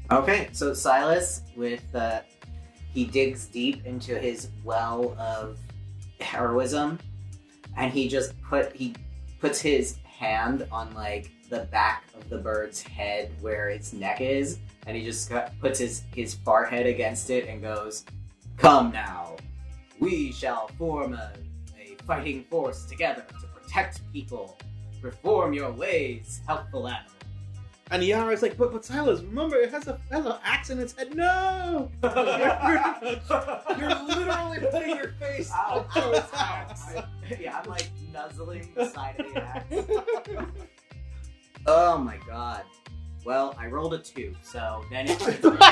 Okay, so Silas, he digs deep into his well of heroism, and he puts his hand on like the back of the bird's head where its neck is, and he just puts his forehead against it and goes, "Come now, we shall form a fighting force together to protect people. Reform your ways, helpful animal." And Yara's like, but Silas, remember, it has an axe in its head. No! You're literally putting your face Ow. to its axe. Yeah, I'm like nuzzling the side of the axe. Oh my god. Well, I rolled a 2, so then it's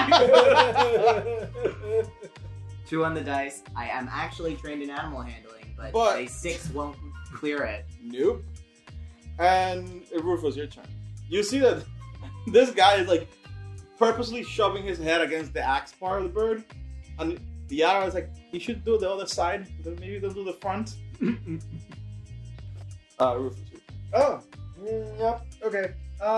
2 on the dice. I am actually trained in animal handling, but a 6 won't clear it. Nope. And Rufus, your turn. You see that this guy is like purposely shoving his head against the axe part of the bird, and the Yara is like, you should do the other side, maybe don't do the front. Rufus. Oh, yep. Okay.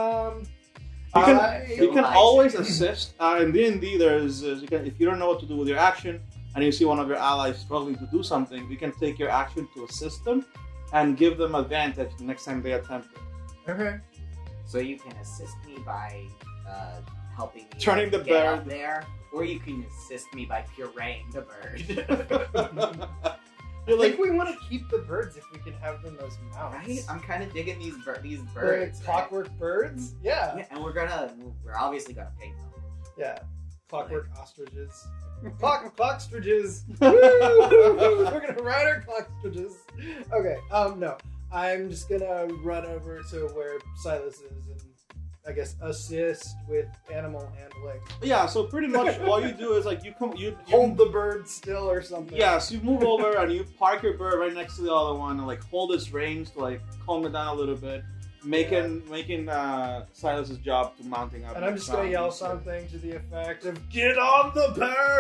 You can always assist. In D&D, there's if you don't know what to do with your action, and you see one of your allies struggling to do something, you can take your action to assist them, and give them advantage the next time they attempt it. Okay. So you can assist me by helping me Turning the get bird up there, or you can assist me by pureeing the bird. I think we want to keep the birds if we can have them as mounts. Right? I'm kind of digging these birds. Like clockwork birds? Yeah. Yeah, and we're obviously gonna paint them. Yeah. Clockwork ostriches. Clockstriches. We're gonna ride our clockstriches. Okay. No. I'm just gonna run over to where Silas is and I guess assist with animal handling. Yeah, so pretty much all you do is like you Hold the bird still or something. Yeah, so you move over and you park your bird right next to the other one and like hold its reins to like calm it down a little bit, making Silas's job to mounting up. And I'm just gonna yell something to the effect of "Get on the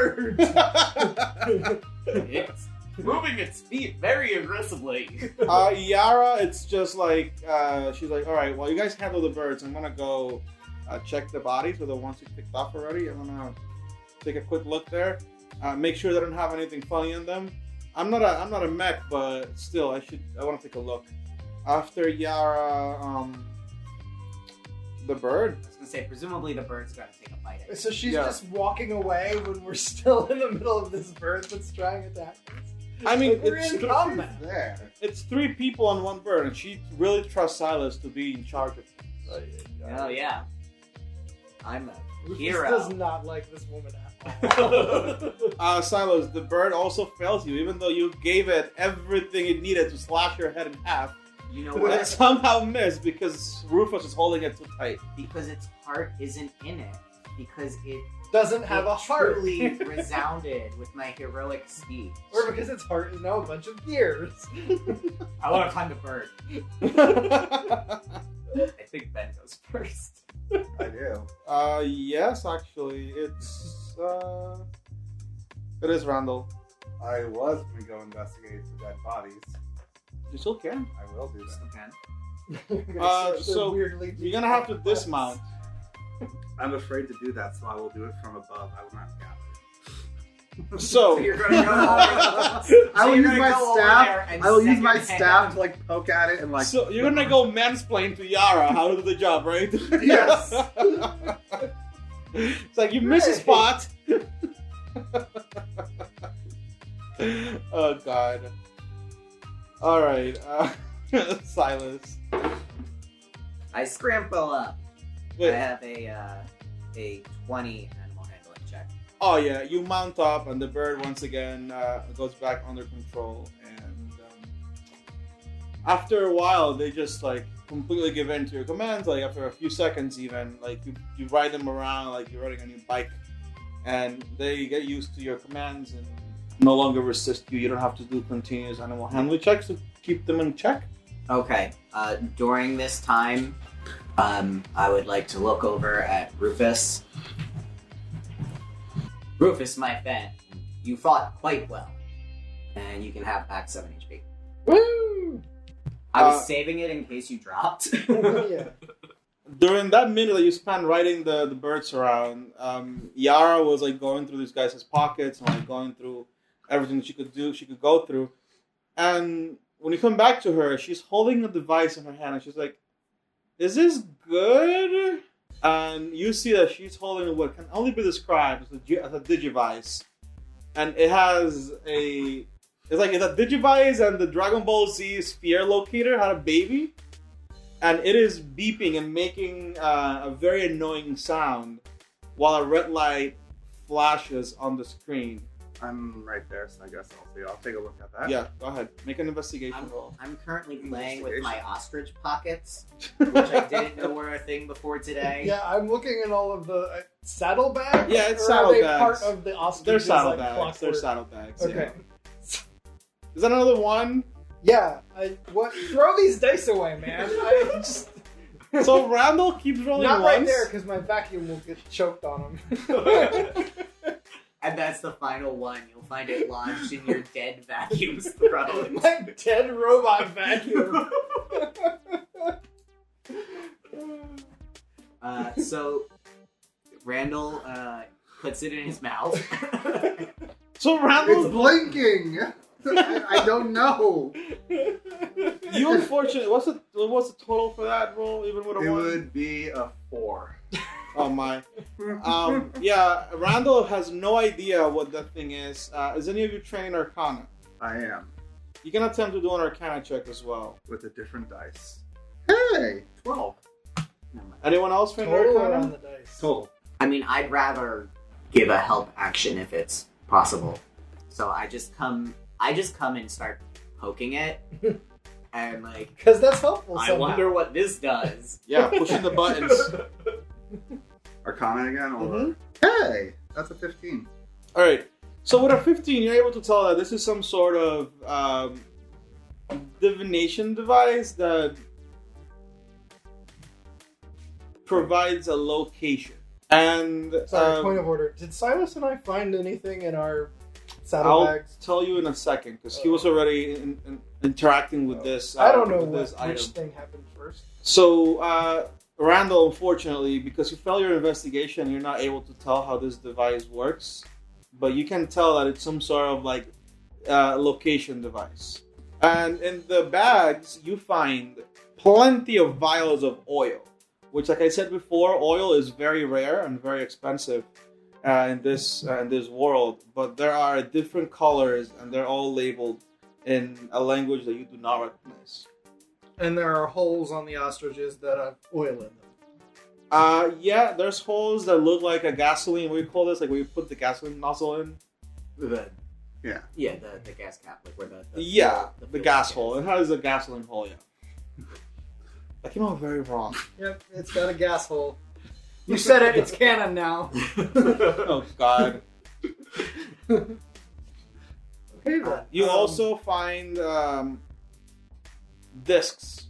bird!" It's moving its feet very aggressively. Yara, it's just like she's like, all right, well, you guys handle the birds. I'm gonna go check the bodies for the ones you picked off already. I'm gonna take a quick look there, make sure they don't have anything funny in them. I'm not a mech, but still, I want to take a look. After Yara, the bird. I was gonna say, presumably the bird's gonna take a bite at it. So she's just walking away when we're still in the middle of this bird that's trying to attack us. I mean, We're in combat. There. it's 3 people on 1 bird, and she really trusts Silas to be in charge of it. Oh yeah. I'm a Rufus hero. does not like this woman at all. Silas, the bird also fails you, even though you gave it everything it needed to slash your head in half. You know It what? somehow missed because Rufus is holding it too tight. Because its heart isn't in it. Because it Doesn't have a heart. truly resounded with my heroic speech. Or because its heart is now a bunch of gears. I want to climb the bird. I think Ben goes first. I do. Yes, actually, it is Randall. I was going to go investigate the dead bodies. You still can. I will do that. Okay. So weirdly you're gonna have to dismount. I'm afraid to do that, so I will do it from above. I will not gather. So You're gonna go over. I will you're use gonna my go over staff. there and I will set use my your staff hand. to like poke at it and like. So you're gonna go mansplain to Yara how to do the job, right? Yes. It's like you miss a spot. Oh God. All right, Silas. I scramble up. Wait. I have a 20 animal handling check. Oh yeah, you mount up, and the bird once again goes back under control. And after a while, they just like completely give in to your commands. Like after a few seconds, even like you ride them around like you're riding a new bike, and they get used to your commands and no longer resist you. You don't have to do continuous animal handling checks to keep them in check. Okay. During this time, I would like to look over at Rufus. Rufus, my friend, you fought quite well, and you can have back 7 HP. Woo! I was saving it in case you dropped. Yeah. during that minute that you spent riding the birds around, Yara was like going through these guys' pockets and like going through everything she could go through. And when you come back to her, she's holding a device in her hand and she's like, "Is this good?" And you see that she's holding what can only be described as a Digivice. And it has it's a Digivice, and the Dragon Ball Z sphere locator had a baby. And it is beeping and making a very annoying sound while a red light flashes on the screen. I'm right there, so I guess I'll take a look at that. Yeah, go ahead. Make an investigation roll. I'm currently playing with my ostrich pockets, which I didn't know were a thing before today. Yeah, I'm looking at all of the saddlebags. Yeah, it's or are they saddlebags. part of the ostriches? They're like saddlebags. clockwork? They're saddlebags. Okay. Yeah. Is that another one? Yeah. What? Throw these dice away, man. I just So Randall keeps rolling not once. right there because my vacuum will get choked on him. And that's the final one. You'll find it lodged in your dead vacuum's throat. My dead robot vacuum. So Randall puts it in his mouth. So Randall's It's blinking. I don't know. You unfortunately, what's the total for that roll? Even with a It 1? would be a 4. Oh my. Yeah, Randall has no idea what that thing is. Is any of you trained Arcana? I am, You can attempt to do an Arcana check as well. with a different dice. Hey. 12. Never mind. Anyone else trained Total Arcana? on the dice. Total. I mean, I'd rather give a help action if it's possible. So I just come and start poking it, and like, Because that's helpful. I somehow. wonder what this does. Yeah, pushing the buttons. Arcana again, or Mhm. Hey. That's a 15. All right. So with a 15, you're able to tell that this is some sort of divination device that provides a location. And Sorry, point of order. Did Silas and I find anything in our I'll saddlebags? tell you in a second because he was already interacting with this. I don't know with this which item. thing happened first. So, Randall, unfortunately, because you failed your investigation, you're not able to tell how this device works. But you can tell that it's some sort of like location device. And in the bags, you find plenty of vials of oil, which, like I said before, oil is very rare and very expensive in this world. But there are different colors, and they're all labeled in a language that you do not recognize. And there are holes on the ostriches that have oil in them. Yeah, there's holes that look like a gasoline. What do you call this? Like where you put the gasoline nozzle in? The yeah. the gas cap, like where the The fuel gas is. hole. It has a gasoline hole, yeah. That came out very wrong. Yep, it's got a gas hole. You said it, it's canon now. Oh, God. Okay then. You also find discs.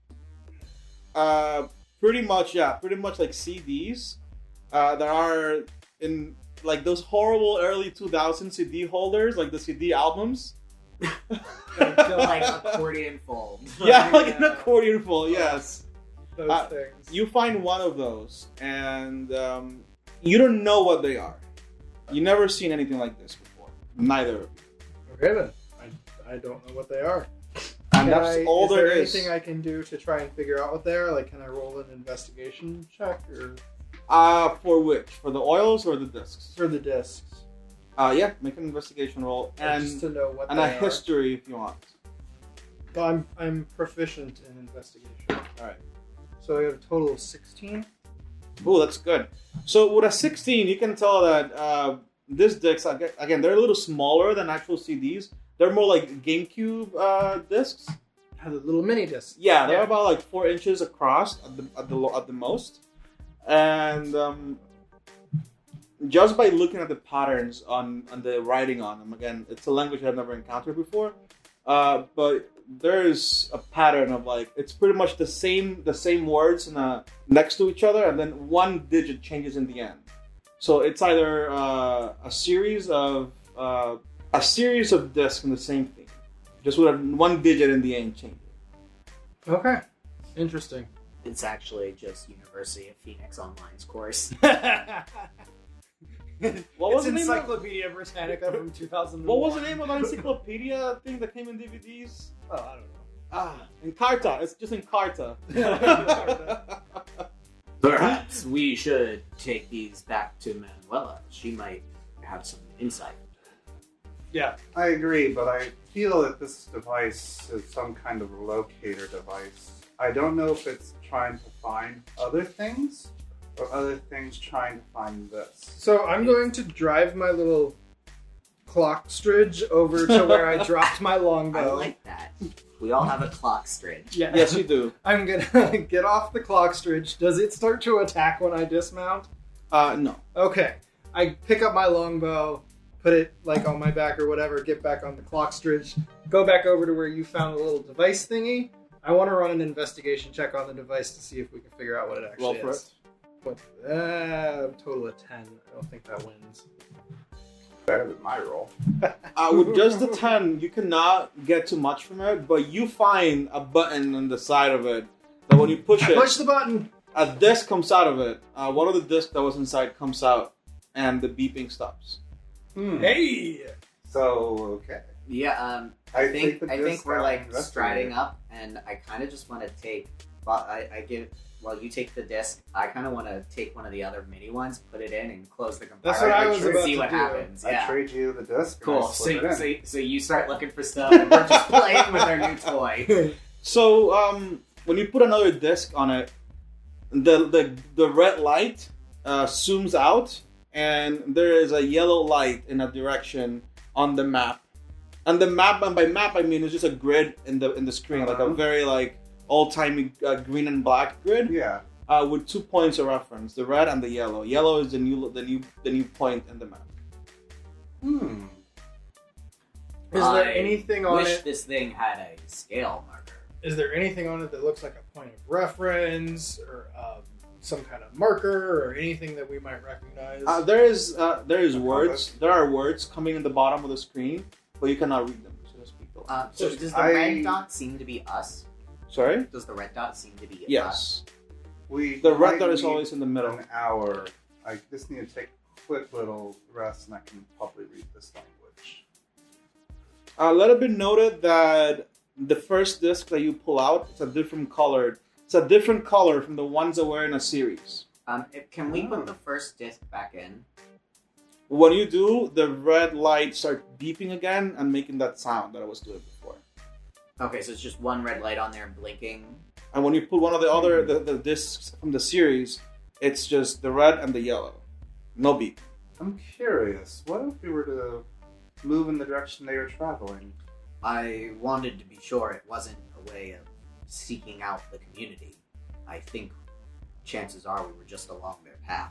Pretty much like CDs. There are in like those horrible early 2000 CD holders, like the CD albums. like accordion fold. Yeah, like an accordion full, yes. Those things. You find one of those, and you don't know what they are. You never seen anything like this before. Neither of you. Okay then. I don't know what they are. And that's all there is. Is there anything I can do to try and figure out what they are? Like, can I roll an investigation check or For which? For the oils or the discs? for the discs? Yeah, make an investigation roll Just to and know what a they are. history if you want. Well, I'm proficient in investigation. All right. So I have a total of 16. Oh, that's good. So with a 16, you can tell that these discs, again, they're a little smaller than actual CDs. They're more like GameCube discs. Have a little mini disc. Yeah, they're about like 4 inches across at the most. And just by looking at the patterns on the writing on them, again, it's a language I've never encountered before. But there's a pattern of like it's pretty much the same words next to each other, and then one digit changes in the end. So it's either a series of discs in the same thing, just with one digit in the end changing. Okay. Interesting. It's actually just University of Phoenix Online's course. What was it's the name? Encyclopedia Britannica from 2001. What was the name of that encyclopedia thing that came in DVDs? Oh, I don't know. Encarta. It's just Encarta. Perhaps we should take these back to Manuela. She might have some insight. Yeah. I agree, but I feel that this device is some kind of locator device. I don't know if it's trying to find other things or other things trying to find this. So I'm going to drive my little clockstridge over to where I dropped my I longbow. like that. We all have a clock stridge. Yeah. Yes, you do. I'm gonna get off the clockstridge. Does it start to attack when I dismount? No. Okay. I pick up my longbow, put it like on my back or whatever, get back on the clockstridge, go back over to where you found the little device thingy. I want to run an investigation check on the device to see if we can figure out what it actually Roll for is. What? Total of 10. I don't think that wins. Better than my roll. With just the 10, you cannot get too much from it, but you find a button on the side of it that when you push it, Push the button! a disc comes out of it. One of the discs that was inside comes out, and the beeping stops. Hey! So, okay. Yeah, I I think the I think disc we're out like and investigate striding it. up, and I kind of just want to take. Well, I give. While you take the disc, I kind of want to take one of the other mini ones, put it in, and close the compartment. That's what I was and about see to what do. happens. I Yeah, trade you the disc. and cool. I slip it in. So you start looking for stuff, and we're just playing with our new toy. So, when you put another disc on it, the red light zooms out, and there is a yellow light in a direction on the map. And the map, and by map I mean it's just a grid in the screen, like a very like old-timey green and black grid. Yeah. With 2 points of reference, the red and the yellow. Yellow is the new point in the map. Is I there anything on wish it? this thing had a scale marker. Is there anything on it that looks like a point of reference or some kind of marker or anything that we might recognize? There is words. There are words coming in the bottom of the screen, but you cannot read them. So to speak. So does the I- red dot seem to be us? Sorry. Does the red dot seem to be us? Yes. The The red dot is always in the middle. An hour. I just need to take a quick little rest, and I can probably read this language. Let it be noted that the first disc that you pull out is a different color. It's a different color from the ones that were in a series. Can we Oh. put the first disc back in? When you do, the red light starts beeping again and making that sound that I was doing before. Okay, so it's just one red light on there blinking. And when you put one of the other the discs from the series, it's just the red and the yellow. No beep. I'm curious. What if we were to move in the direction they were traveling? I wanted to be sure it wasn't a way of seeking out the community. I think chances are we were just along their path.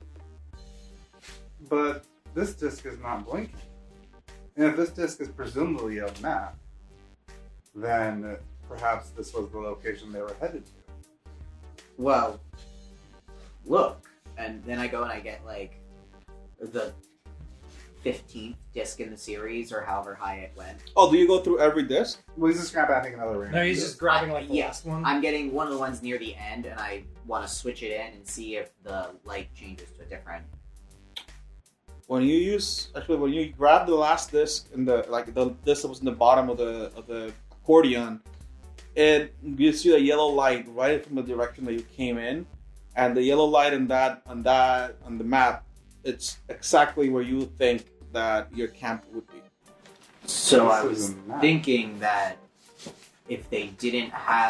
But this disc is not blinking. And if this disc is presumably a map, then perhaps this was the location they were headed to. Well, look. And then I go and I get like the 15th disc in the series or however high it went. Oh, do you go through every disc? Well, he's just grabbing another ring. No, he's just grabbing like the Yeah. last one. I'm getting one of the ones near the end and I want to switch it in and see if the light changes to a different. When you grab the last disc in the disc that was in the bottom of the accordion, it gives you a yellow light right from the direction that you came in, and the yellow light on the map, it's exactly where you think that your camp would be. So I This was is a map. thinking that if they didn't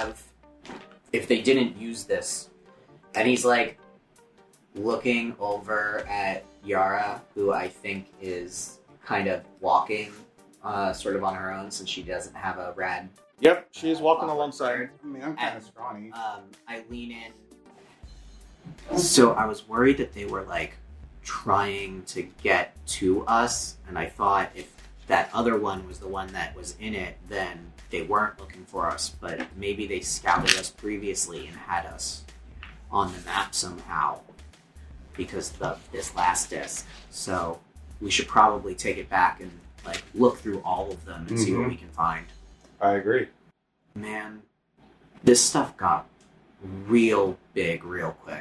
use this, and he's like looking over at Yara, who I think is kind of walking sort of on her own since she doesn't have a rad. Yep, she's walking alongside. I mean, I'm kind of scrawny. I lean in. So I was worried that they were like trying to get to us, and I thought if that other one was the one that was in it, then they weren't looking for us, but maybe they scouted us previously and had us on the map somehow because of this last disc. So we should probably take it back and like look through all of them and see what we can find. I agree. Man, this stuff got real big, real quick.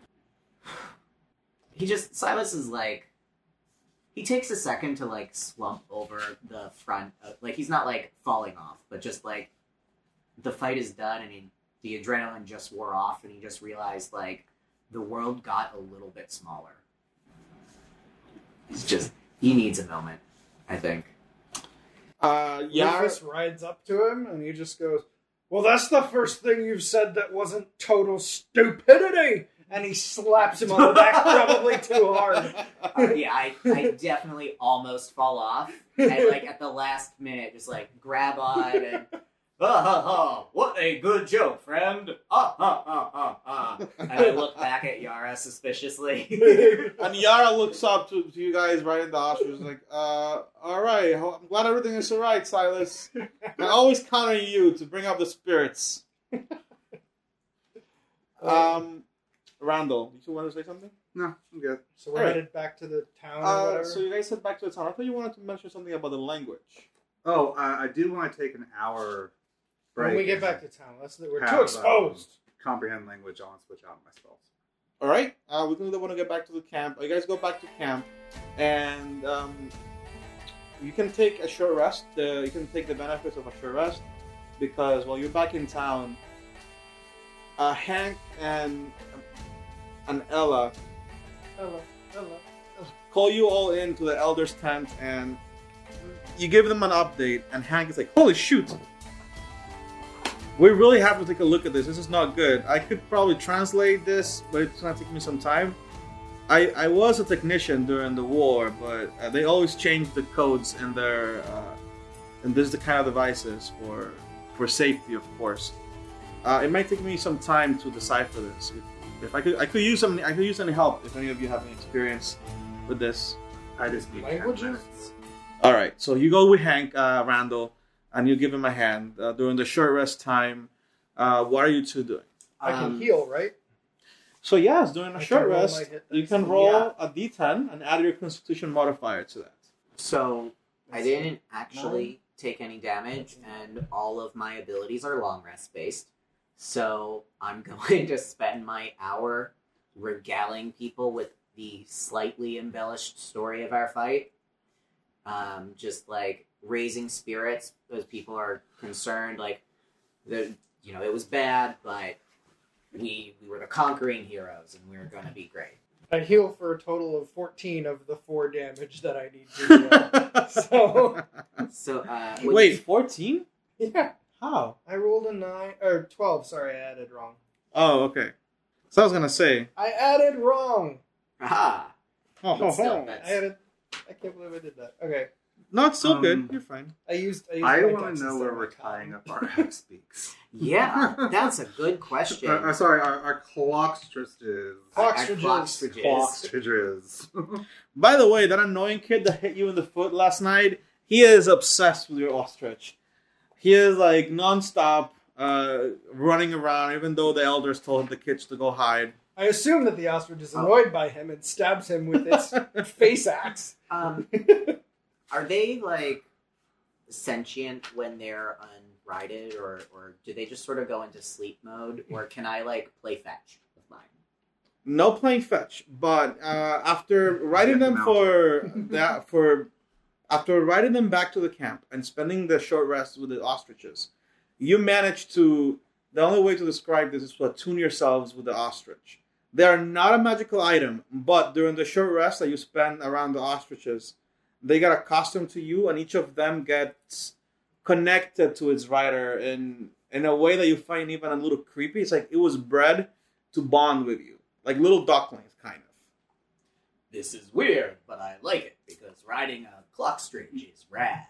Silas is like, he takes a second to like slump over the front, like he's not like falling off, but just like the fight is done and the adrenaline just wore off and he just realized like the world got a little bit smaller. He needs a moment, I think. Rufus rides up to him and he just goes, "Well, that's the first thing you've said that wasn't total stupidity." And he slaps him on the back probably too hard. Yeah, I definitely almost fall off. And like at the last minute, just like grab on and what a good joke, friend. And I look back at Yara suspiciously. And Yara looks up to you guys right in the ostrich, like, all right, I'm glad everything is all right, Silas. I always count on you to bring up the spirits. Randall, did you want to say something? No, I'm good. So we're headed back to the town or whatever? So you guys head back to the town. I thought you wanted to mention something about the language. Oh, I do want to take an hour break. When we get back to town, we're too exposed. Comprehend language. I want to switch out my spells. All right, we're going to want to get back to the camp. You guys go back to camp, and you can take a short rest. You can take the benefits of a short rest because while you're back in town, Hank and Ella call you all into the Elder's tent, and you give them an update. And Hank is like, "Holy shoot! We really have to take a look at this. This is not good. I could probably translate this, but it's going to take me some time. I was a technician during the war, but they always change the codes in their and this is the kind of devices for safety, of course. It might take me some time to decipher this. If I could use any help. If any of you have any experience with this, I just need 10 minutes. All right. So you go with Hank, Randall, and you give him a hand during the short rest time. What are you two doing? I can heal, right? So yes, during a short rest, you can roll a d10 and add your Constitution modifier to that. So I didn't actually take any damage, and all of my abilities are long rest based. So I'm going to spend my hour regaling people with the slightly embellished story of our fight. Just like raising spirits as people are concerned. Like, it was bad, but we were the conquering heroes, and we were going to be great. I heal for a total of 14 of the 4 damage that I need to So, wait, 14? Yeah. How? I rolled a 9, or 12, sorry, I added wrong. Oh, okay. So I was going to say. I added wrong! Aha! Oh, I can't believe I did that. Okay. No, it's still good. You're fine. I want to know where we're tying up our speaks. Yeah, that's a good question. Sorry, our clockstridges. Clockstridges. By the way, that annoying kid that hit you in the foot last night, he is obsessed with your ostrich. He is like nonstop running around, even though the elders told the kids to go hide. I assume that the ostrich is annoyed by him and stabs him with its face axe. Are they like sentient when they're unrighted, or do they just sort of go into sleep mode, or can I like play fetch with mine? No playing fetch, but after riding them after riding them back to the camp and spending the short rest with the ostriches, you manage to. The only way to describe this is to attune yourselves with the ostrich. They are not a magical item, but during the short rest that you spend around the ostriches, they get accustomed to you, and each of them gets connected to its rider in a way that you find even a little creepy. It's like it was bred to bond with you, like little ducklings, kind of. This is weird, but I like it because riding a clockstridge is rad.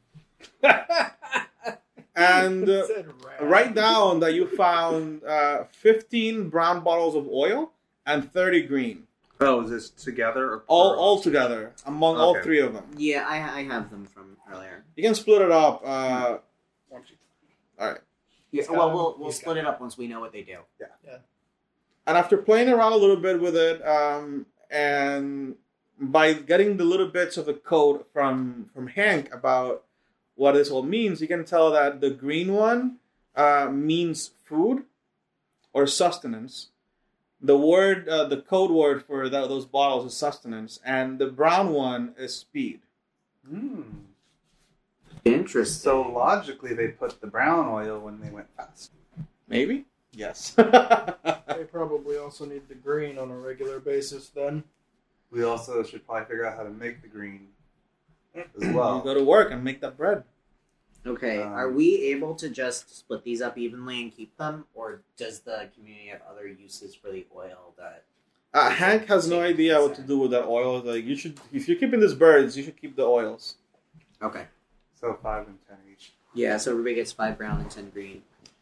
And write down that you found 15 brown bottles of oil and 30 green. Oh, is this together? Or all together, among all 3 of them. Yeah, I have them from earlier. You can split it up. All right. Yeah, well, we'll split it up once we know what they do. Yeah. And after playing around a little bit with it, and by getting the little bits of the code from Hank about what this all means, you can tell that the green one means food, or sustenance. The word, the code word for those bottles is sustenance, and the brown one is speed. Interesting. So logically, they put the brown oil when they went fast. Maybe? Yes. They probably also need the green on a regular basis then. We also should probably figure out how to make the green as You well. go to work and make that bread. Okay, are we able to just split these up evenly and keep them, or does the community have other uses for the oil that? Hank has no idea what to do with that oil. Like, you should, if you're keeping these birds, you should keep the oils. Okay. So 5 and 10 each. Yeah, so everybody gets 5 brown and 10 green.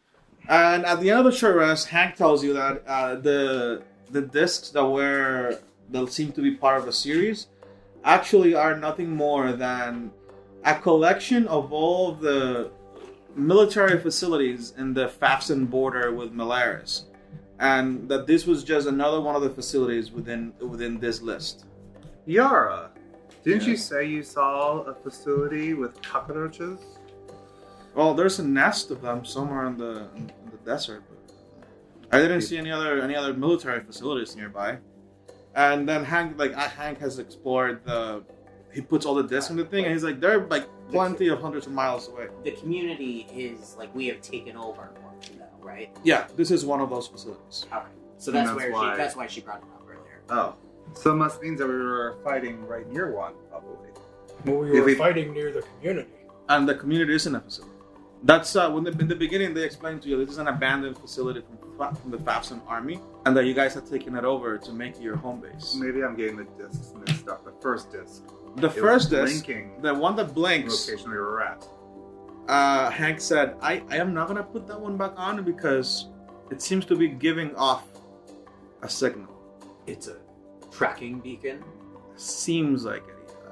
And at the end of the short rest, Hank tells you that the discs that seem to be part of the series actually are nothing more than a collection of all of the military facilities in the Fafsen border with Malaris, and that this was just another one of the facilities within this list. Yara, didn't Yeah. you say you saw a facility with cockroaches? Well, there's a nest of them somewhere in the desert, but I didn't see any other military facilities nearby. And then Hank has explored he puts all the discs in the thing, and he's like, there are like plenty of hundreds of miles away. The community is like we have taken over more now, right? Yeah, this is one of those facilities. Okay. So And that's that's where why- that's why she brought it up earlier. Oh. So it must mean that we were fighting right near one, probably. Well, we If were we- fighting near the community. And the community is in a facility. That's in the beginning they explained to you this is an abandoned facility from the Fafsen army, and that you guys have taken it over to make it your home base. Maybe I'm getting the discs mixed up. The first disc. The It first was disc, blinking the one that the blinks, location we were at. Hank said, I am not gonna put that one back on because it seems to be giving off a signal. It's a tracking beacon. Seems like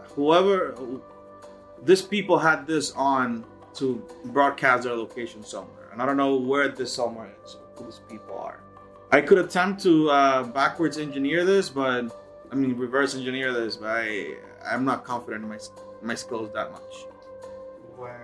it. These people had this on to broadcast their location somewhere, and I don't know where this somewhere is, or who these people are. I could attempt to backwards engineer this, reverse engineer this, but I'm not confident in my skills that much. When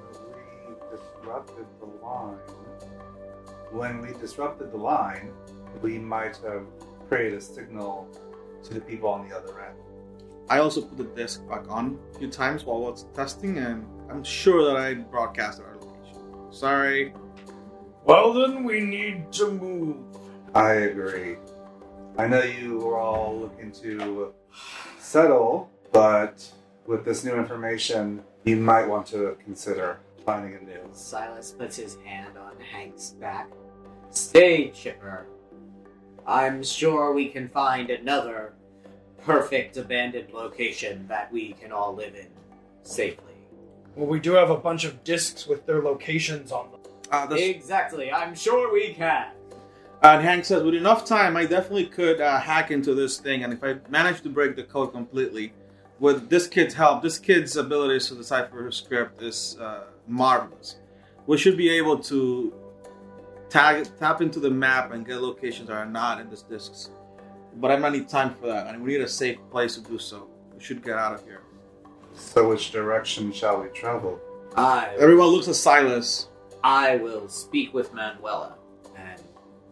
we disrupted the line, we might have created a signal to the people on the other end. I also put the disc back on a few times while I was testing, and I'm sure that I broadcasted our location. Sorry. Well, then we need to move. I agree. I know you were all looking to settle, but with this new information, you might want to consider finding a new. Silas puts his hand on Hank's back. Stay, Chipper. I'm sure we can find another perfect abandoned location that we can all live in safely. Well, we do have a bunch of discs with their locations on them. Exactly, I'm sure we can. And Hank says, with enough time, I definitely could hack into this thing, and if I manage to break the code completely, with this kid's help, this kid's abilities to decipher her script is marvelous. We should be able to tap into the map and get locations that are not in these discs. But I might need time for that, and we need a safe place to do so. We should get out of here. So which direction shall we travel? Everyone looks at Silas. I will speak with Manuela and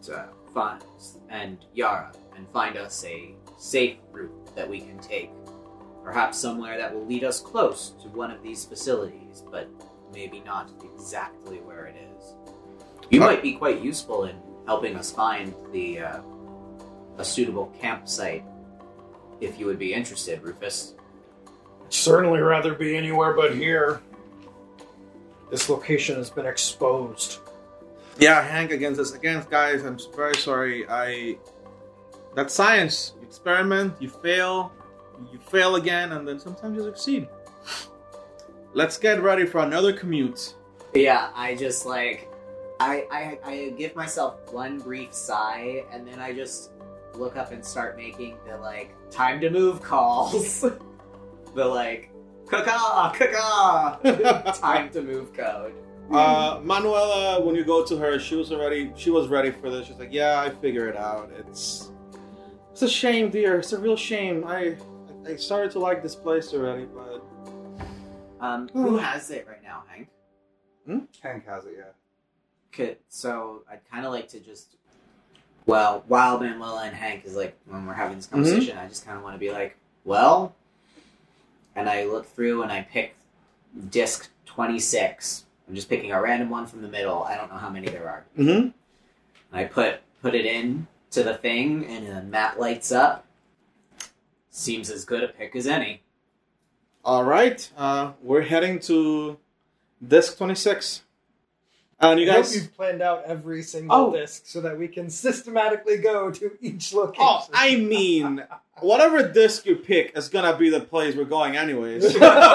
Yara and find us a safe route that we can take. Perhaps somewhere that will lead us close to one of these facilities, but maybe not exactly where it is. You might be quite useful in helping us find a suitable campsite, if you would be interested, Rufus. I'd certainly rather be anywhere but here. This location has been exposed. Yeah, Hank against us. Again, guys, I'm very sorry. That's science. You experiment, you fail again, and then sometimes you succeed. Let's get ready for another commute. Yeah, I just I give myself one brief sigh, and then I just look up and start making the time to move calls. The caca, time to move code. Manuela, when you go to her, she was ready for this. She's like, yeah, I figure it out. It's a shame, dear. It's a real shame. I started to like this place already, but who has it right now, Hank? Hank has it, yeah. Okay, so I'd kind of like to just Well, while Manuela and Hank is like, when we're having this conversation, I just kind of want to be like, well, and I look through and I pick disc 26. I'm just picking a random one from the middle. I don't know how many there are. Mm-hmm. And I put it in to the thing, and the map lights up. Seems as good a pick as any. All right. We're heading to disc 26. And you I hope guys... you've planned out every single disc so that we can systematically go to each location. Oh, I mean, whatever disc you pick is gonna be the place we're going anyways.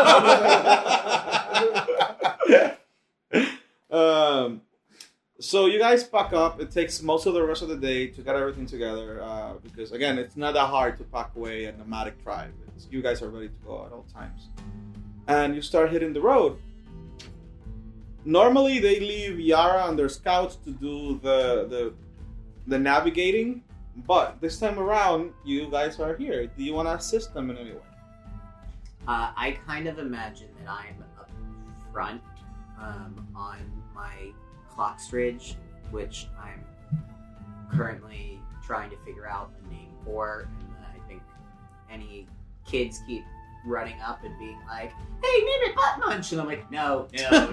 So you guys pack up. It takes most of the rest of the day to get everything together because, again, it's not that hard to pack away a nomadic tribe. You guys are ready to go at all times. And you start hitting the road. Normally, they leave Yara and their scouts to do the navigating, but this time around, you guys are here. Do you want to assist them in any way? I kind of imagine that I'm up front on my Clockstridge, which I'm currently trying to figure out a name for, and I think any kids keep running up and being like, "Hey, name it Butt Munch," and I'm like, "No."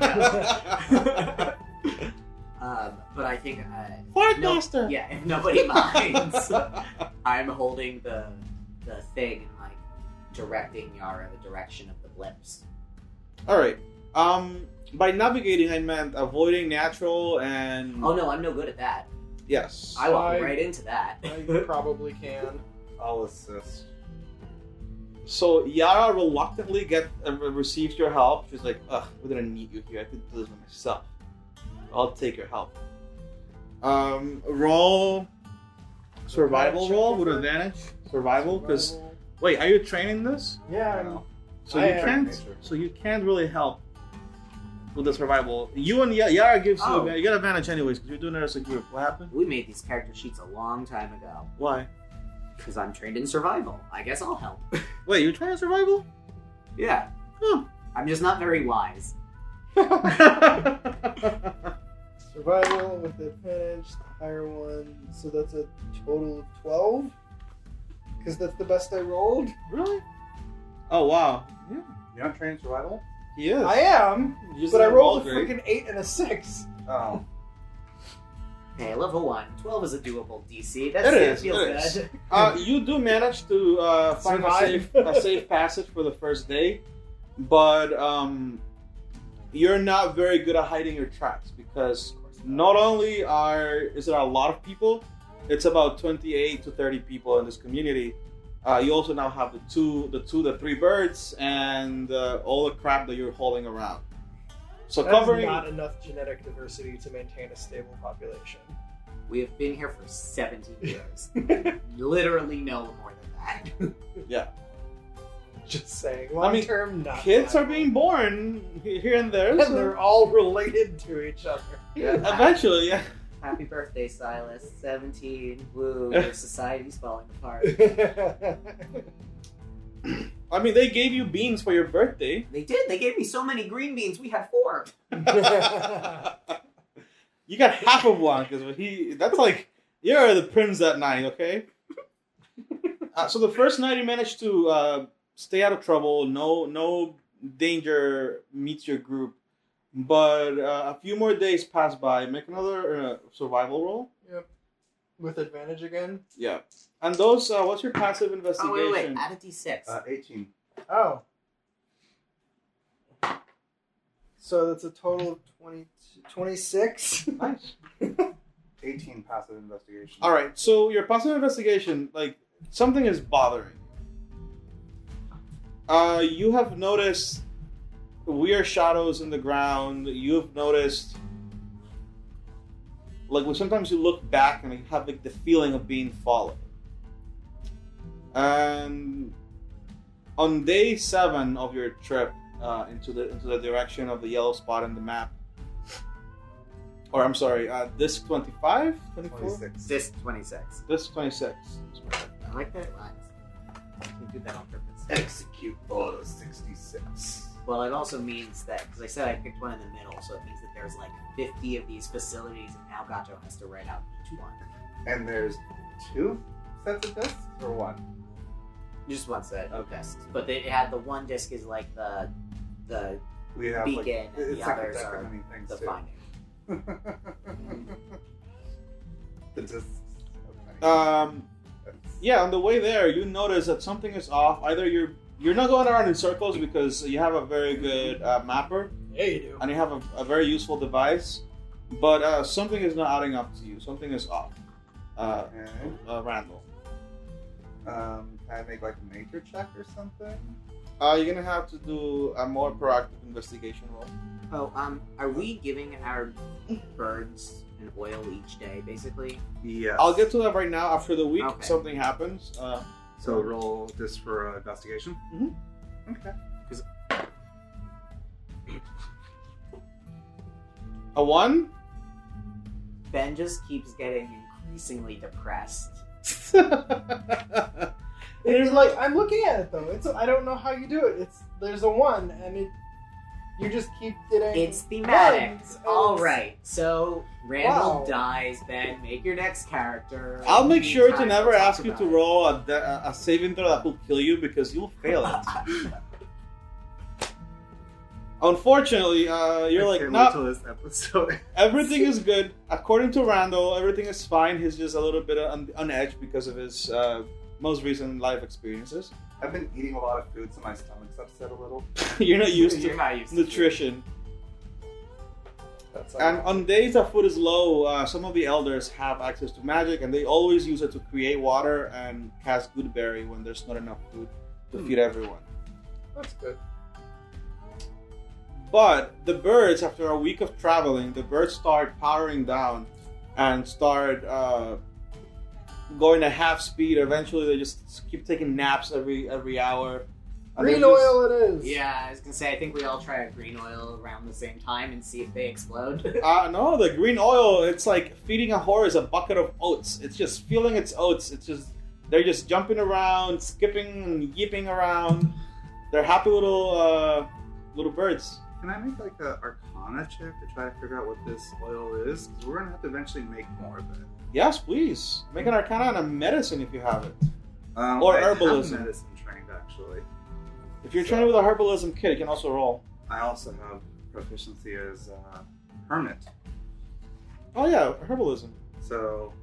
But I think Fart Master. Yeah, if nobody minds, I'm holding the thing and like directing Yara the direction of the blips. All right. By navigating, I meant avoiding natural and... Oh no, I'm no good at that. Yes. I walk right into that. You probably can. I'll assist. So Yara reluctantly receives your help. She's like, "Ugh, we didn't need you here. I could do this myself. I'll take your help." Roll survival roll with advantage. Survival, because wait, are you training this? Yeah. No. So I you am. can't. So you can't really help with the survival. You and Yara gives you you get advantage anyways because you're doing it as a group. What happened? We made these character sheets a long time ago. Why? Because I'm trained in survival. I guess I'll help. Wait, you're trying survival? Yeah. Huh. I'm just not very wise. Survival with advantage, the higher one. So that's a total of 12? Because that's the best I rolled? Really? Oh wow. Yeah. You're not trained survival? He is. I am, Using but I a rolled a roll grade. freaking 8 and a 6. Oh. Okay, level 1. 12 is a doable DC. That It is, feels it is. good. You do manage to find Survive. a safe passage for the first day, but you're not very good at hiding your tracks because not only is there a lot of people, it's about 28 to 30 people in this community. You also now have the three birds, and all the crap that you're hauling around. So That's covering not enough genetic diversity to maintain a stable population. We have been here for 17 years. Literally no more than that. yeah. Just saying. Long term, not Kids are viable. being born here and there. And so- they're all related to each other. yeah, eventually, yeah. Happy birthday, Silas. 17. Woo, your society's falling apart. I mean, they gave you beans for your birthday. They did. They gave me so many green beans. We had 4. You got half of one because that's like you're the prince that night, okay? So the first night you managed to stay out of trouble, no danger meets your group, but a few more days pass by. Make another survival roll. Yep. With advantage again? Yeah. And those, what's your passive investigation? Oh, wait. Add a d6. 18. Oh. So that's a total of 26? Nice. 18 passive investigation. All right. So your passive investigation, like something is bothering you. You have noticed weird shadows in the ground. You've noticed, like, when sometimes you look back and you have like the feeling of being followed. And on day 7 of your trip into the direction of the yellow spot in the map, or I'm sorry, disc 25, 24, 26. Disc 26. disc 26. I like that it rhymes. We did that on purpose. Execute order 66. Well, it also means that, because I said I picked one in the middle, so it means that there's like 50 of these facilities, and now Gato has to write out each one. And there's 2 sets of discs or 1? Just one set of Okay. discs, but it had the one disc is like the We have beacon, and it's the like others a deck are of many things the too. finding. The discs. Yeah, on the way there, you notice that something is off. Either you're not going around in circles because you have a very good mapper Yeah, you do. and you have a very useful device, but something is not adding up to you. Something is off. Okay. Randall. Can I make like a nature check or something? You're gonna have to do a more proactive investigation roll. Oh, are we giving our birds an oil each day, basically? Yes. I'll get to that right now. After the week, Okay. something happens. So roll this for investigation. Okay. A 1. Ben just keeps getting increasingly depressed. It's like I'm looking at it though. I don't know how you do it. There's a 1 and you just keep getting. It's thematic. ones, and All it's- right, so Randall Wow. dies. Ben, make your next character. I'll make sure to Meantime, never we'll talk ask you about to it. roll a saving throw that will kill you because you'll fail it. Unfortunately, you're I like, can't no, wait till this episode. everything is good. According to Randall, everything is fine. He's just a little bit on edge because of his most recent life experiences. I've been eating a lot of food, so my stomach's upset a little. You're not used You're to not used to nutrition. That's And on days that food is low, some of the elders have access to magic, and they always use it to create water and cast Goodberry when there's not enough food to feed everyone. That's good. But the birds, after a week of traveling, the birds start powering down and start going at half speed. Eventually, they just keep taking naps every hour. And Green they're just- oil it is. Yeah, I was gonna say, I think we all try a green oil around the same time and see if they explode. No, the green oil, it's like feeding a horse a bucket of oats. It's just feeling its oats. They're just jumping around, skipping and yipping around. They're happy little birds. Can I make like a Arcana check to try to figure out what this oil is? Because we're gonna have to eventually make more of it. Yes, please. Make an Arcana and a medicine if you have it. Or Or I have herbalism. medicine trained actually. If you're training with a herbalism kit, you can also roll. I also have proficiency as hermit. Oh yeah, herbalism. So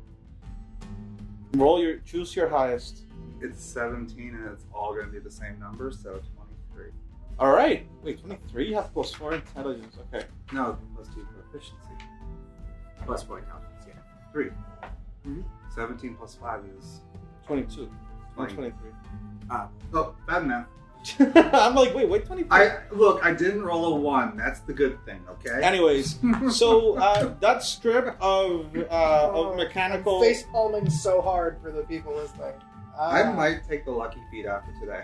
Choose your highest. it's 17 and it's all gonna be the same number, so 23. All right. Wait, 23. You have +4 intelligence. Okay. No, plus 2 proficiency. Plus 4 intelligence, yeah. 3. 17 plus 5 is 22. 20. 23. Oh, bad math. I'm like, wait, 23. I didn't roll a 1. That's the good thing, okay? Anyways, so that strip of mechanical. I'm face palming so hard for the people listening. I might take the lucky feet after today.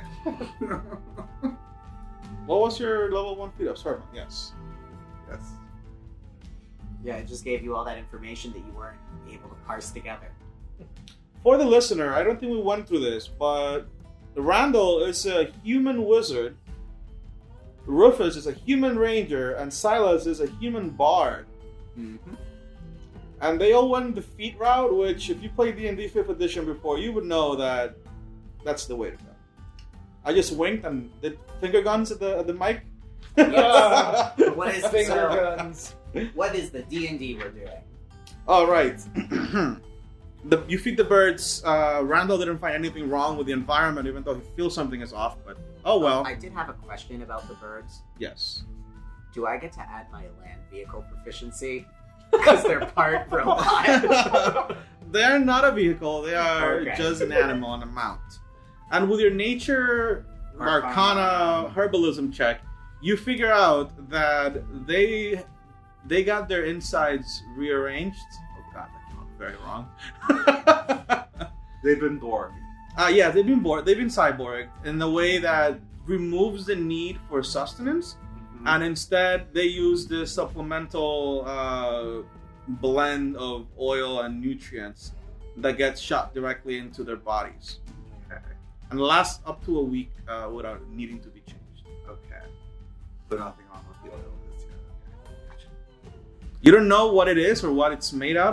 What was your level 1 feat up? Sorry, yes. Yes. Yeah, it just gave you all that information that you weren't able to parse together. For the listener, I don't think we went through this, but Randall is a human wizard, Rufus is a human ranger, and Silas is a human bard. Mm-hmm. And they all went the feat route, which if you played D&D 5th edition before, you would know that that's the way to go. I just winked and did finger guns at the mic. Yes. What is Finger so, guns. What is the D&D we're doing? All right. You feed the birds. Randall didn't find anything wrong with the environment, even though he feels something is off. But oh well. I did have a question about the birds. Yes. Do I get to add my land vehicle proficiency? Because they're part robot. They're not a vehicle. They are Okay. just an animal on a mount. And with your nature Arcana herbalism check, you figure out that they got their insides rearranged. Oh god, that came out very wrong. They've been Borg. Yeah, they've been cyborged in a way that removes the need for sustenance, and instead they use this supplemental blend of oil and nutrients that gets shot directly into their bodies, Okay. and lasts up to a week without needing to be changed. Okay. So nothing wrong with the oil this year. Okay. You don't know what it is or what it's made out of,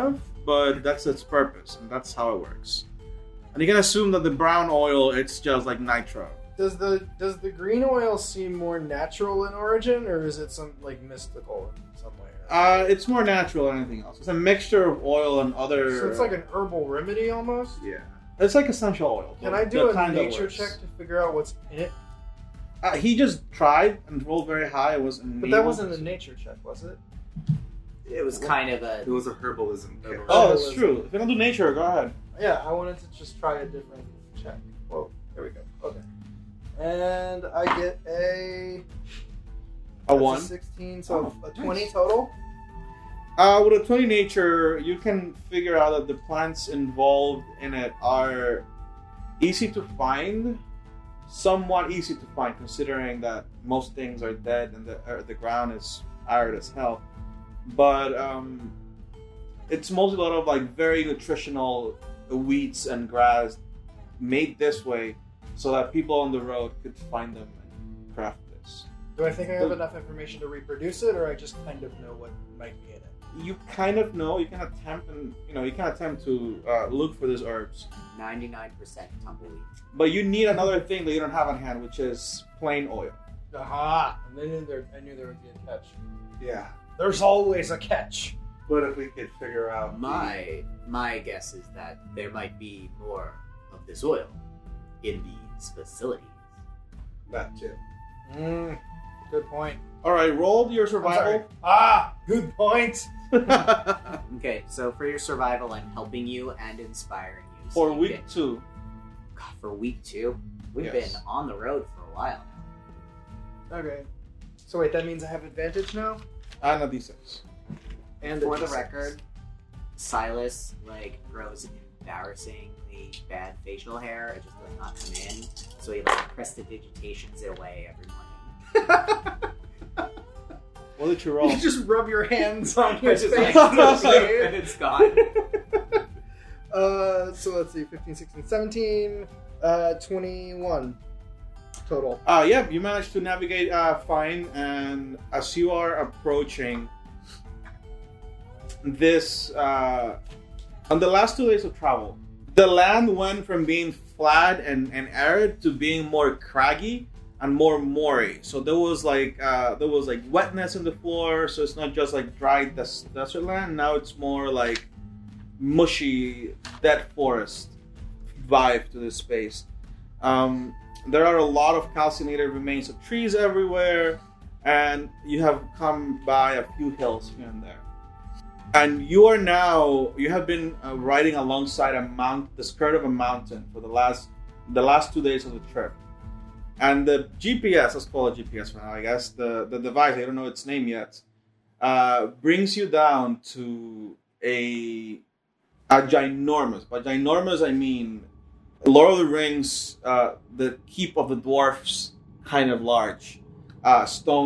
but that's its purpose, and that's how it works. And you can assume that the brown oil, it's just like nitro. Does the green oil seem more natural in origin, or is it some like mystical in some way? It's more natural than anything else. It's a mixture of oil and other. So it's like an herbal remedy almost. Yeah, it's like essential oil. Can I do The a kind that nature works. check to figure out what's in it? He just tried and rolled very high. It was But that wasn't a nature check, was it? It was kind of It a. was a herbalism kit. Oh, that's true. If you don't do nature, go ahead. Yeah, I wanted to just try a different check. Whoa, there we go. Okay. And I get a... A that's 1. 16, so Oh, a 20 nice. total. With a 20 nature, you can figure out that the plants involved in it are easy to find, somewhat easy to find, considering that most things are dead and the ground is arid as hell. But it's mostly a lot of like very nutritional weeds and grass made this way so that people on the road could find them and craft this. Do I think I have enough information to reproduce it, or I just kind of know what might be in it? You kind of know. You can attempt to look for these herbs. 99% tumbleweed. But you need another thing that you don't have on hand, which is plain oil. Aha! And then I knew there would be a catch. Yeah. There's always a catch. But if we could figure out My guess is that there might be more of this oil in these facilities. that too. Good point. All right, roll your I'm sorry. survival. Good point. Okay, so for your survival, I'm helping you and inspiring you. So For you week get- 2. God, for week 2? We've Yes. been on the road for a while now. Okay. So wait, that means I have advantage now? And a d6. And For a the D6. record, Silas grows embarrassingly bad facial hair. It just does not come in, so he prestidigitations it away every morning. What did you roll? You just rub your hands on your It's just face. and it's gone. So let's see, 15, 16, 17, 21 total. Yeah, you managed to navigate fine, and as you are approaching this, on the last 2 days of travel, the land went from being flat and arid to being more craggy and more moory. So there was like wetness in the floor. So it's not just like dry desert land. Now it's more like mushy dead forest vibe to this space. There are a lot of calcinated remains of trees everywhere, and you have come by a few hills here and there. And you have been riding alongside the skirt of a mountain for the last 2 days of the trip. And the GPS, let's call it GPS for now, I guess, the device, I don't know its name yet, brings you down to a ginormous, by ginormous I mean Lord of the Rings, the Keep of the Dwarfs kind of large, a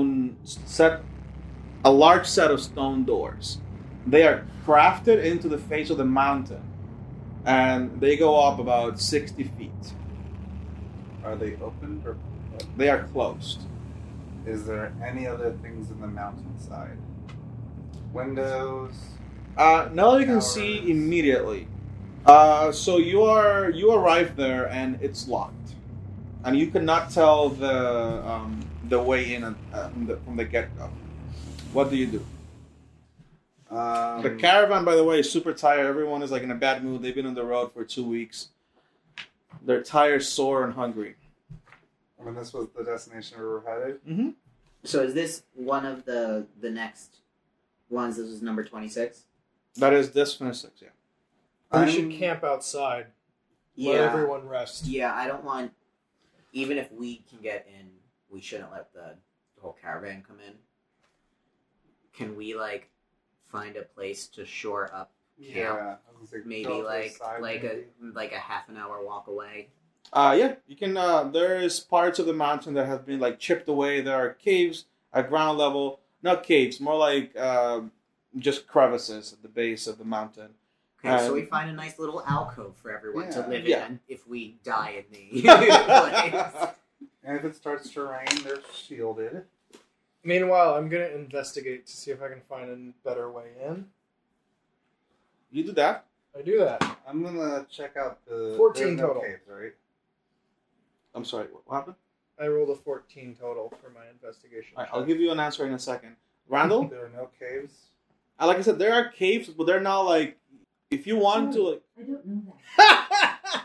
large set of stone doors. They are crafted into the face of the mountain, and they go up about 60 feet. Are they open or They are closed. is there any other things in the mountainside? Windows? Now you can Towers. see immediately. So you arrive there and it's locked, and you cannot tell the way in from the get-go. What do you do? The caravan, by the way, is super tired. Everyone is like in a bad mood. They've been on the road for 2 weeks. They're tired, sore, and hungry. I mean, this was the destination we were headed. Mm-hmm. So is this one of the next ones? This was number 26? That is this 26, yeah. We should camp outside. Let everyone rest. Yeah, I don't want... Even if we can get in, we shouldn't let the whole caravan come in. Can we, find a place to shore up camp? Yeah, I was gonna say, Maybe go to the side, maybe. a half an hour walk away. Yeah, you can. There is parts of the mountain that have been chipped away. There are caves at ground level, not caves, more like just crevices at the base of the mountain. Okay, so we find a nice little alcove for everyone to Yeah. live Yeah. in if we die in the place. And if it starts to rain, they're shielded. Meanwhile, I'm going to investigate to see if I can find a better way in. You do that. I do that. I'm gonna check out the 14 there's no total. caves, right? I'm sorry. What happened? I rolled a 14 total for my investigation. All right, I'll give you an answer in a second. Randall, There are no caves. like I said, there are caves, but they're not like. If you want to, like, I don't know that.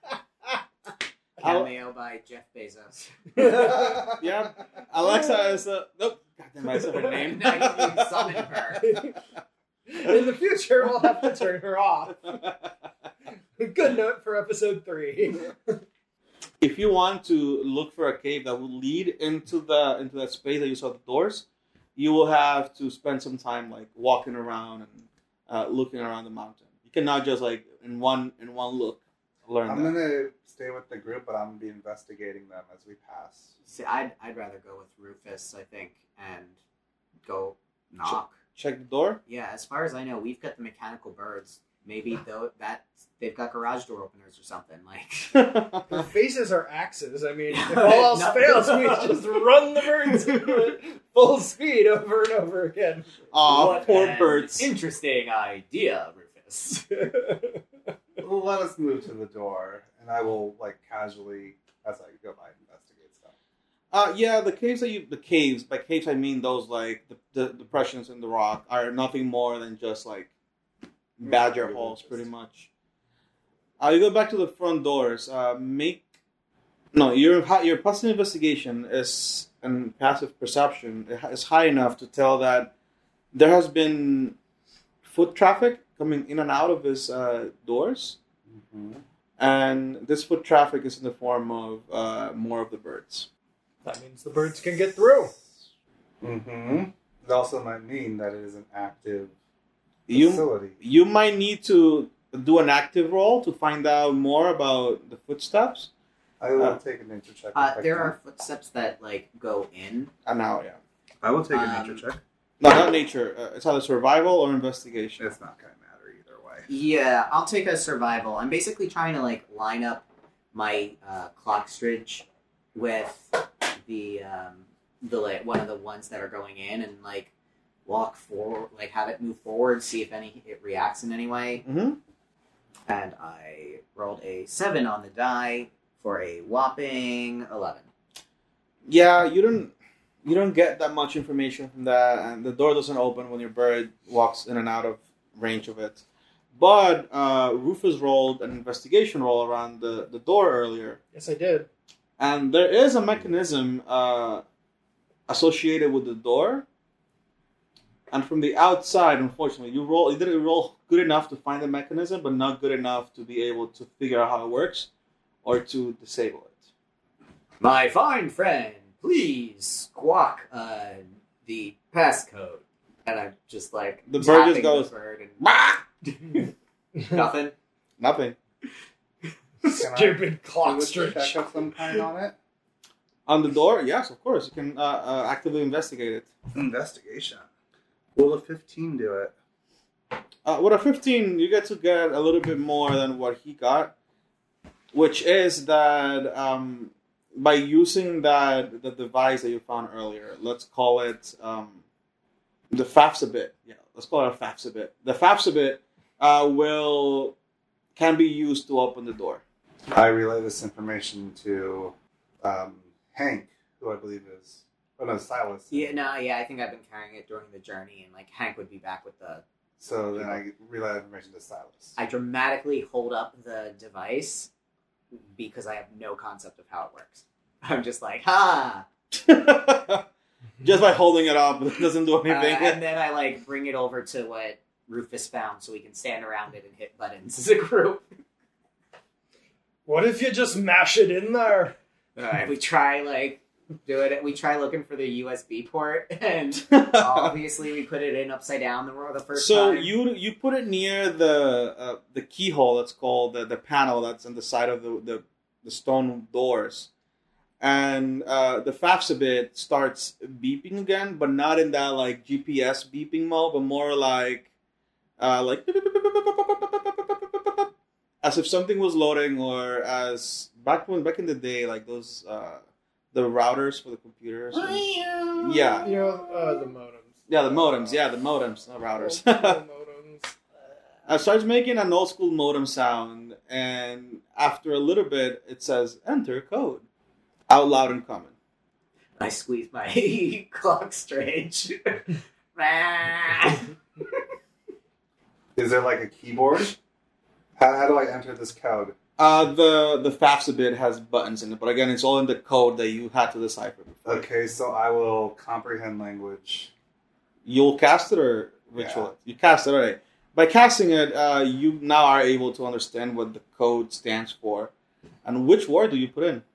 Cameo by Jeff Bezos. yeah, Alexa is nope. Goddamn, I said her name. Now you can summon her. In the future, we'll have to turn her off. Good note for episode 3. If you want to look for a cave that will lead into that space that you saw the doors, you will have to spend some time like walking around and looking around the mountain. You cannot just like in one look learn I'm that. gonna stay with the group, but I'm gonna be investigating them as we pass. See, I'd rather go with Rufus, I think, and go knock. Check the door. Yeah, as far as I know, we've got the mechanical birds. Maybe though that they've got garage door openers or something like. Our faces are axes. I mean, if all else No. fails, we just run the birds at full speed over and over again. Aw, What poor an birds. Interesting idea, Rufus. Well, let us move to the door, and I will like casually, as I go by, investigate stuff. Yeah, the caves by caves I mean those like the depressions in the rock are nothing more than just like badger holes, pretty much. You go back to the front doors. Your passive investigation is and passive perception is high enough to tell that there has been foot traffic coming in and out of his doors, and this foot traffic is in the form of more of the birds. That means the birds can get through. It also might mean that it is an active You facility. you might need to do an active roll to find out more about the footsteps. I will take a nature check. if I There can. are footsteps that like go in. Now, yeah. I will take a um, nature check. No, not nature. It's either survival or investigation. It's not going to matter either way. Yeah, I'll take a survival. I'm basically trying to like line up my clockstridge with the like one of the ones that are going in and like walk forward, like have it move forward, see if it reacts in any way. Mm-hmm. And I rolled a 7 on the die for a whopping 11. Yeah, you don't get that much information from that, and the door doesn't open when your bird walks in and out of range of it. But Rufus rolled an investigation roll around the door earlier, Yes, I did. and there is a mechanism associated with the door. And from the outside, unfortunately, you didn't roll good enough to find the mechanism, but not good enough to be able to figure out how it works or to disable it. My fine friend, please squawk the passcode. And I'm just like The bird just tapping goes, the bird and "Bah!" nothing. Nothing. Stupid clock Do a stretch. check of some kind on it? On the door, yes, of course. You can actively investigate it. Investigation. Will a 15 do it? With a 15, you get to get a little bit more than what he got, which is that by using the device that you found earlier, let's call it the FAFSA-bit. Yeah, let's call it a FAFSA-bit. The FAFSA-bit can be used to open the door. I relay this information to Hank, who I believe is... Oh, no, Silas. Yeah, I think I've been carrying it during the journey, and like Hank would be back with the. So then I relay that information to Silas. I dramatically hold up the device because I have no concept of how it works. I'm just like, ha! Just by holding it up, it doesn't do anything. And then I like bring it over to what Rufus found, so we can stand around it and hit buttons as a group. What if you just mash it in there? We try like do it. We try looking for the USB port, and obviously we put it in upside down the first So time. you put it near the keyhole. That's called the panel that's on the side of the stone doors, and the FAFSA bit starts beeping again, but not in that like GPS beeping mode, but more like as if something was loading, or as back in the day, like those the routers for the computers. Yeah. You know, the modems. Yeah, the modems. Yeah, the modems, not routers. Old modems. Starts making an old school modem sound, and after a little bit, it says "Enter code" out loud and common. I squeeze my clock strange. Is there like a keyboard? How do I enter this code? The FAFSA bit has buttons in it, but again, it's all in the code that you had to decipher before. Okay, so I will comprehend language. You'll cast it or ritual it? You cast it, alright. By casting it, you now are able to understand what the code stands for. And which word do you put in?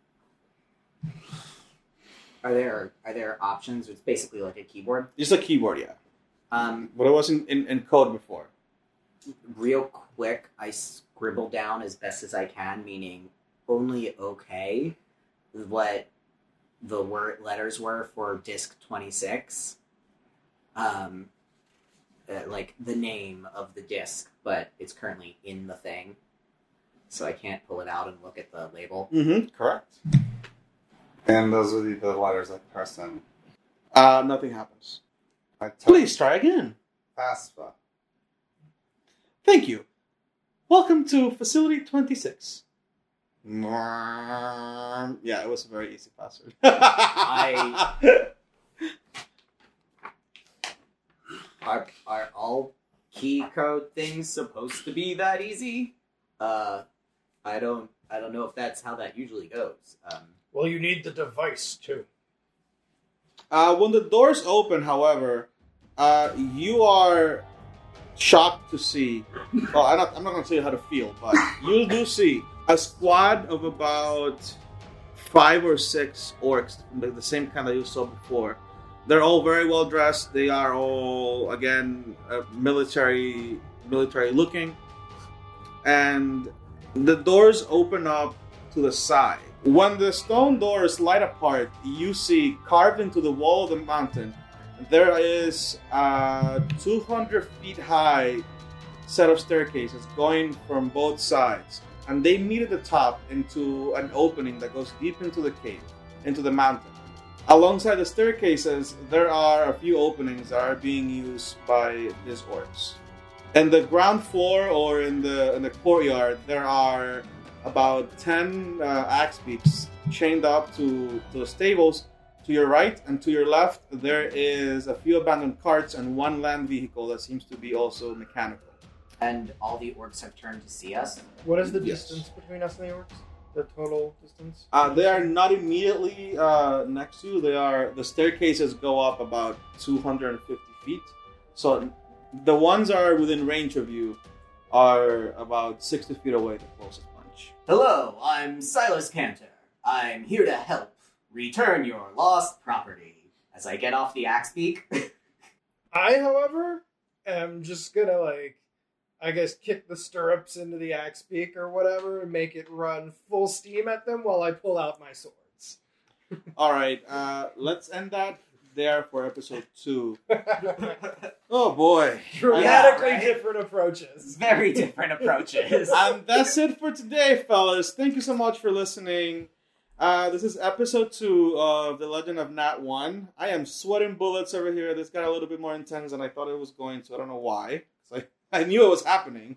Are there options? It's basically like a keyboard. Just a keyboard, yeah. But it wasn't in code before. Real quick, I scribble down as best as I can, meaning only okay, what the word letters were for disc 26. Like the name of the disc, but it's currently in the thing, so I can't pull it out and look at the label. Mm-hmm, correct. And those are the letters I press in. Nothing happens. Please try again. FAFSA. Thank you. Welcome to Facility 26. Yeah, it was a very easy password. Are all key code things supposed to be that easy? I don't know if that's how that usually goes. Well, you need the device too. When the doors open, however, you are shocked to see. Well, I'm not going to tell you how to feel, but you do see a squad of about 5 or 6 orcs, the same kind that you saw before. They're all very well dressed. They are all, again, military looking. And the doors open up to the side. When the stone doors light apart, you see carved into the wall of the mountain, there is a 200 feet high set of staircases going from both sides. And they meet at the top into an opening that goes deep into the cave, into the mountain. Alongside the staircases, there are a few openings that are being used by these orcs. In the ground floor or in the courtyard, there are about 10 axe beaks chained up to the stables. To your right and to your left, there is a few abandoned carts and one land vehicle that seems to be also mechanical. And all the orcs have turned to see us. What is the Yes. distance between us and the orcs? The total distance? They are not immediately next to you. The staircases go up about 250 feet. So the ones that are within range of you are about 60 feet away, the closest bunch. Hello, I'm Silas Cantor. I'm here to help return your lost property. As I get off the axe beak. I, however, am just gonna, I guess, kick the stirrups into the axe beak or whatever and make it run full steam at them while I pull out my swords. All right, let's end that there for episode 2. Oh boy. Dramatically right? different approaches. Very different approaches. And that's it for today, fellas. Thank you so much for listening. This is episode 2 of The Legend of Nat 1. I am sweating bullets over here. This got a little bit more intense than I thought it was going to. I don't know why. I knew it was happening.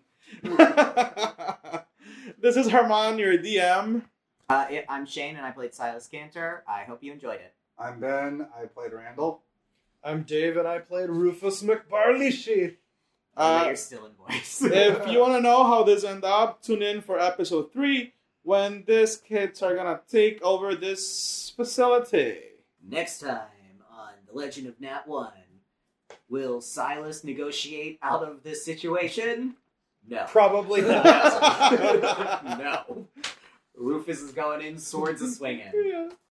This is Herman, your DM. I'm Shane, and I played Silas Cantor. I hope you enjoyed it. I'm Ben. I played Randall. I'm Dave, and I played Rufus McBarley-Sheath. You're still in voice. If you want to know how this ended up, tune in for episode 3 when these kids are going to take over this facility. Next time on The Legend of Nat 1, will Silas negotiate out of this situation? No. Probably not. No. Rufus is going in, swords a swinging. Yeah.